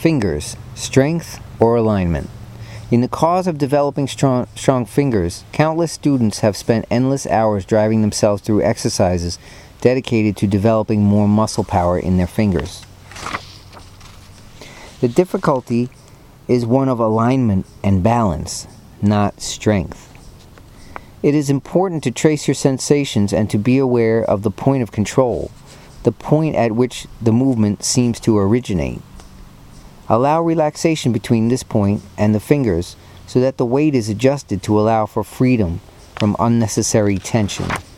Fingers, strength or alignment. In the cause of developing strong fingers, countless students have spent endless hours driving themselves through exercises dedicated to developing more muscle power in their fingers. The difficulty is one of alignment and balance, not strength. It is important to trace your sensations and to be aware of the point of control, the point at which the movement seems to originate. Allow relaxation between this point and the fingers so that the weight is adjusted to allow for freedom from unnecessary tension.